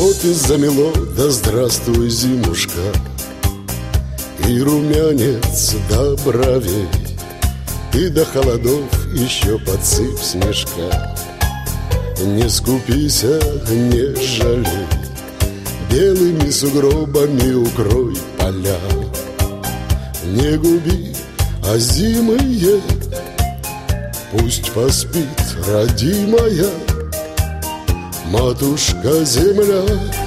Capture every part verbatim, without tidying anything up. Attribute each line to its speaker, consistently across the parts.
Speaker 1: Вот и замело, да здравствуй, зимушка, и румянец до бровей. Ты до холодов еще подсыпь снежка. Не скупися, не жалей, белыми сугробами укрой поля. Не губи озимые, пусть поспит родимая матушка земля.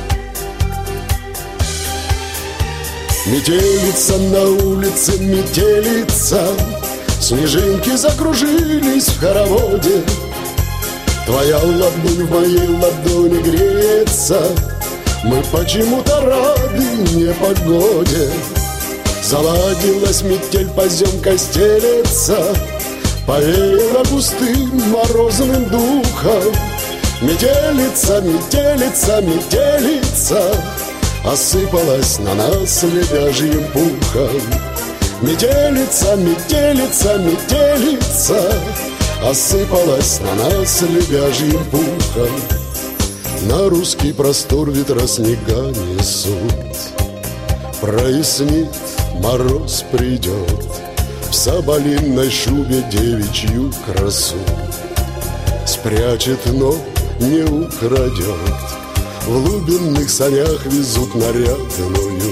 Speaker 1: Метелица на улице, метелица, снежинки закружились в хороводе. Твоя ладонь в моей ладони греется, мы почему-то рады непогоде. Заладилась метель, поземка стелется, повеяло густым морозным духом. Метелица, метелица, метелица осыпалась на нас лебяжьим пухом. Метелица, метелица, метелица осыпалась на нас лебяжьим пухом. На русский простор ветра снега несут, прояснит, мороз придет, в соболиной шубе девичью красу спрячет, но не украдет. В глубинных санях везут нарядную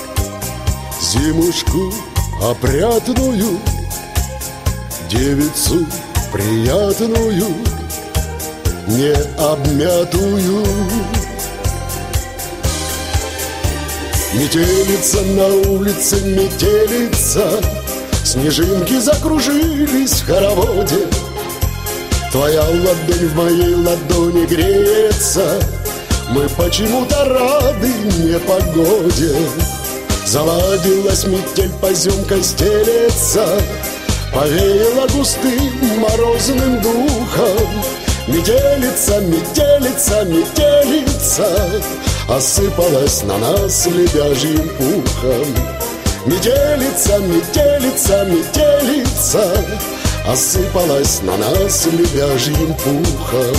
Speaker 1: зимушку опрятную, девицу приятную, не обмятую. Метелица на улице, метелица, снежинки закружились в хороводе. Твоя ладонь в моей ладони греется, мы почему-то рады непогоде. Заладилась метель, поземка стелется, повеяло густым морозным духом. Метелица, метелица, метелица осыпалась на нас лебяжьим пухом. Метелица, метелица, метелица осыпалась на нас лебяжьим пухом.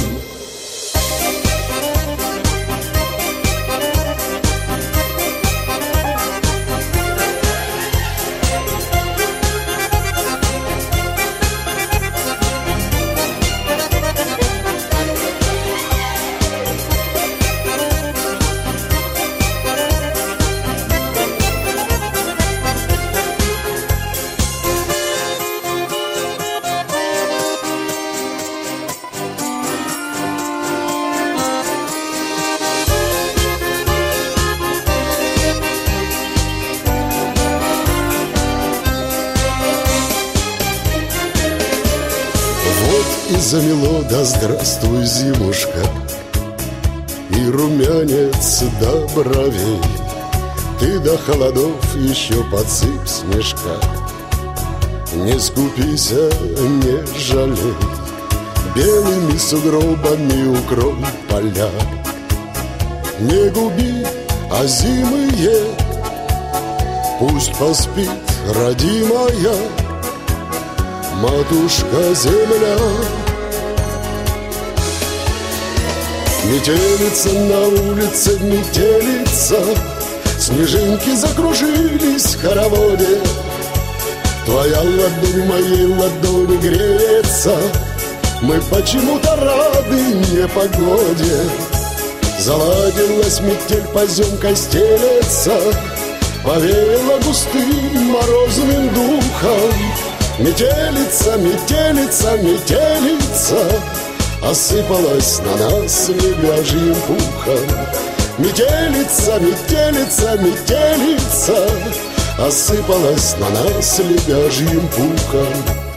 Speaker 1: И замело, да здравствуй, зимушка, и румянец до бровей. Ты до холодов еще подсыпь снежка. Не скупися, не жалей, белыми сугробами укрой поля. Не губи озимые, пусть поспит родимая матушка земля. Метелица на улице, метелица, снежинки закружились в хороводе. Твоя ладонь в моей ладони греется, мы почему-то рады непогоде. Заладилась метель, поземка стелется, повеяло густым морозным духом. Метелица, метелица, метелица осыпалась на нас лебяжьим пухом. Метелица, метелица, метелица осыпалась на нас лебяжьим пухом.